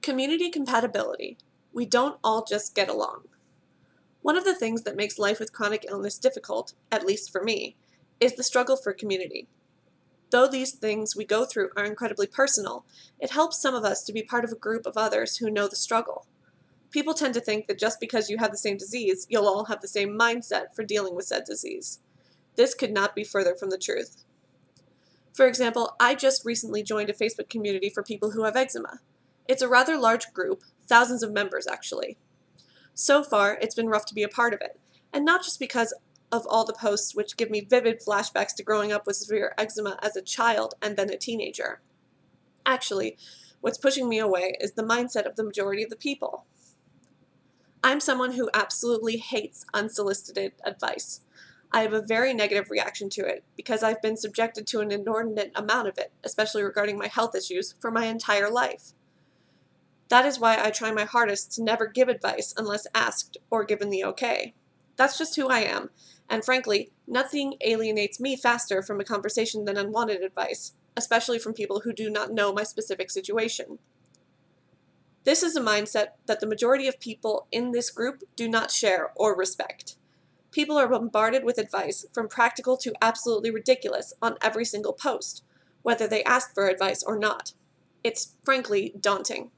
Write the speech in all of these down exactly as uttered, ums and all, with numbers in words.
Community compatibility. We don't all just get along. One of the things that makes life with chronic illness difficult, at least for me, is the struggle for community. Though these things we go through are incredibly personal, it helps some of us to be part of a group of others who know the struggle. People tend to think that just because you have the same disease, you'll all have the same mindset for dealing with said disease. This could not be further from the truth. For example, I just recently joined a Facebook community for people who have eczema. It's a rather large group, thousands of members actually. So far, it's been rough to be a part of it, and not just because of all the posts which give me vivid flashbacks to growing up with severe eczema as a child and then a teenager. Actually, what's pushing me away is the mindset of the majority of the people. I'm someone who absolutely hates unsolicited advice. I have a very negative reaction to it because I've been subjected to an inordinate amount of it, especially regarding my health issues, for my entire life. That is why I try my hardest to never give advice unless asked or given the okay. That's just who I am, and frankly, nothing alienates me faster from a conversation than unwanted advice, especially from people who do not know my specific situation. This is a mindset that the majority of people in this group do not share or respect. People are bombarded with advice, from practical to absolutely ridiculous, on every single post, whether they ask for advice or not. It's frankly daunting.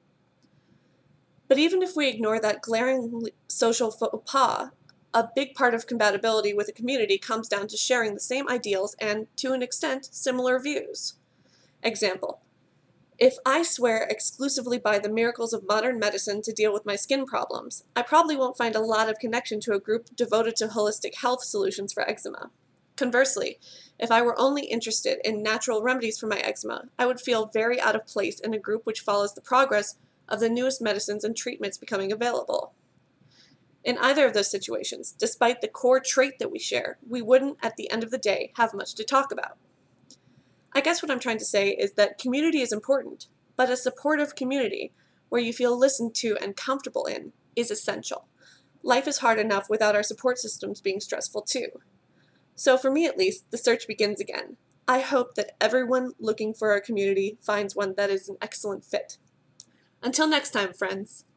But even if we ignore that glaring social faux pas, a big part of compatibility with a community comes down to sharing the same ideals and, to an extent, similar views. Example: if I swear exclusively by the miracles of modern medicine to deal with my skin problems, I probably won't find a lot of connection to a group devoted to holistic health solutions for eczema. Conversely, if I were only interested in natural remedies for my eczema, I would feel very out of place in a group which follows the progress of the newest medicines and treatments becoming available. In either of those situations, despite the core trait that we share, we wouldn't, at the end of the day, have much to talk about. I guess what I'm trying to say is that community is important, but a supportive community, where you feel listened to and comfortable in, is essential. Life is hard enough without our support systems being stressful too. So for me at least, the search begins again. I hope that everyone looking for a community finds one that is an excellent fit. Until next time, friends.